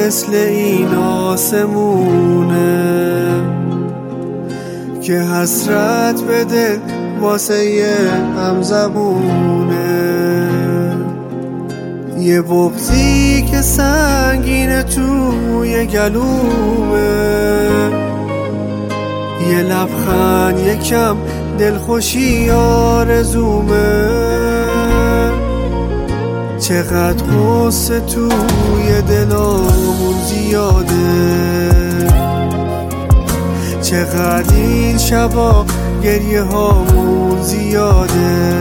مثل این آسمونه که حسرت بده واسه یه همزبونه. یه بغضی که سنگینه توی گلومه، یه لبخند یکم دلخوشی آرزومه. چقدر غصه توی دلامون زیاده، چقدر این شبا گریه هامون زیاده.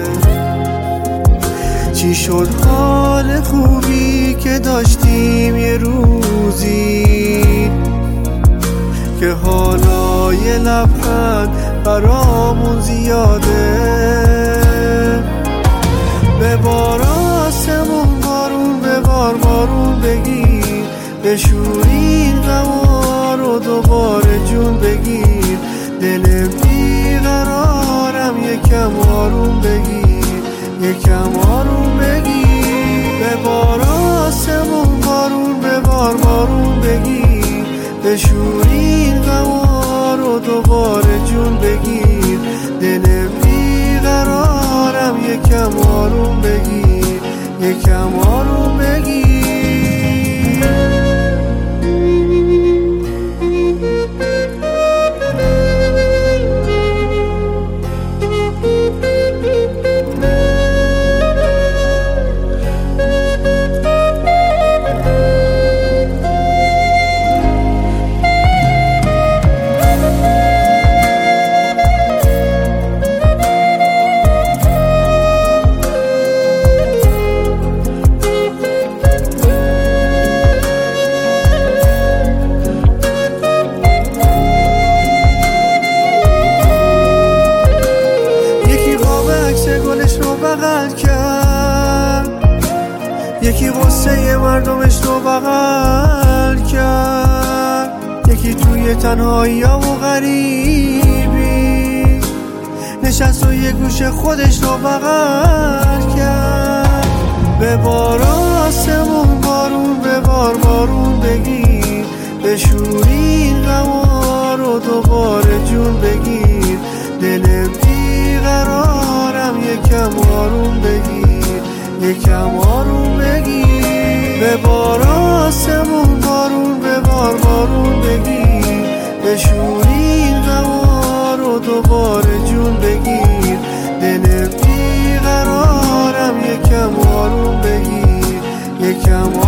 چی شد حال خوبی که داشتیم یه روزی، که حالا یه لبخند برامون زیاده. ببار آسمون بارون، ببار بارون بگیر، بشورین غما رو دوباره جون بگیر. دل بیقرارم یکم آروم بگیر، یکم آروم بگیر. ببار آسمون بارون، ببار بارون بگیر، بشورین غما رو دوباره جون بگیر. دل بیقرارم یکم آروم بگیر، یکم آروم بگیر. بغل کرد، یکی غصه مردمش رو بغل کرد، یکی توی تنهایی و غریبی نشست و یه گوشه خودش رو بغل کرد. ببار آسمون بارون، ببار بارون بگیر، بشورین غما رو دوباره جون بگیر. دل بیقرارم یکم آروم بگیر، یکم آروم بگیر. ببار آسمون بارون، ببار بارون بگیر، بشورین غما رو دوباره جون بگیر. دل بیقرارم یکم آروم بگیر، یکم آروم